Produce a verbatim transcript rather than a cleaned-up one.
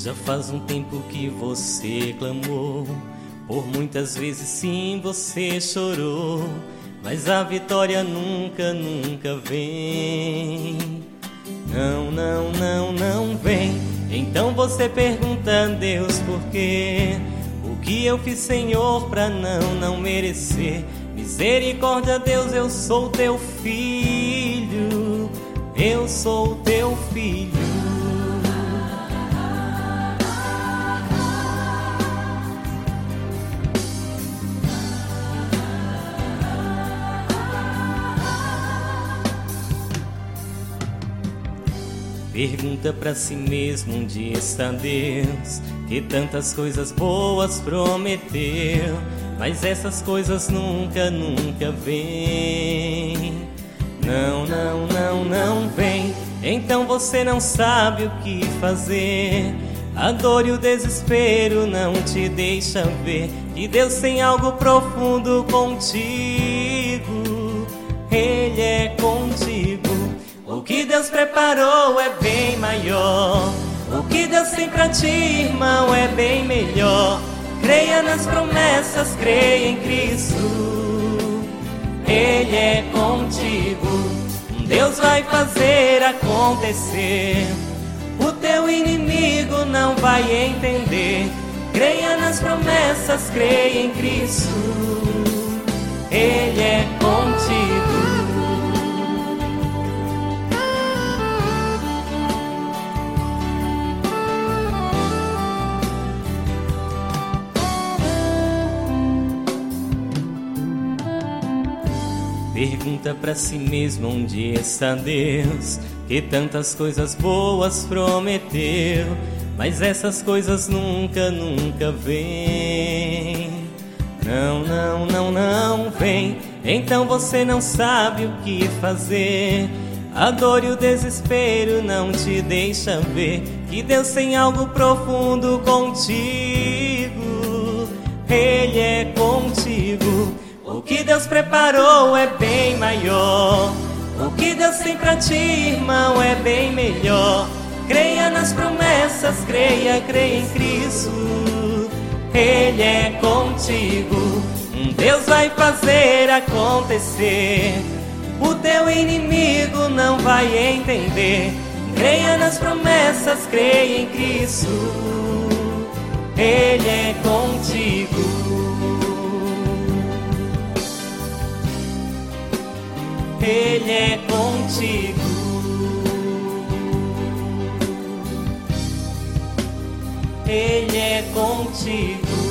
Já faz um tempo que você clamou, por muitas vezes sim você chorou, mas a vitória nunca, nunca vem. Não, não, não, não vem. Então você pergunta a Deus por quê? O que eu fiz, Senhor, pra não, não merecer? Misericórdia, Deus, eu sou teu filho, eu sou teu filho. Pergunta pra si mesmo onde está Deus, que tantas coisas boas prometeu, mas essas coisas nunca, nunca vêm. Não, não, não, não vem. Então você não sabe o que fazer. A dor e o desespero não te deixam ver que Deus tem algo profundo contigo. Ele é contigo. O que Deus preparou é bem maior. O que Deus tem pra ti, irmão, é bem melhor. Creia nas promessas, creia em Cristo. Ele é contigo. Deus vai fazer acontecer. O teu inimigo não vai entender. Creia nas promessas, creia em Cristo. Ele é contigo. Pergunta pra si mesmo onde está Deus, que tantas coisas boas prometeu, mas essas coisas nunca, nunca vêm. Não, não, não, não vem. Então você não sabe o que fazer. A dor e o desespero não te deixam ver que Deus tem algo profundo contigo. Ele é contigo. O que Deus preparou é bem maior. O que Deus tem pra ti, irmão, é bem melhor. Creia nas promessas, creia, creia em Cristo. Ele é contigo. Deus vai fazer acontecer. O teu inimigo não vai entender. Creia nas promessas, creia em Cristo. Ele é contigo. Ele é contigo. Ele é contigo.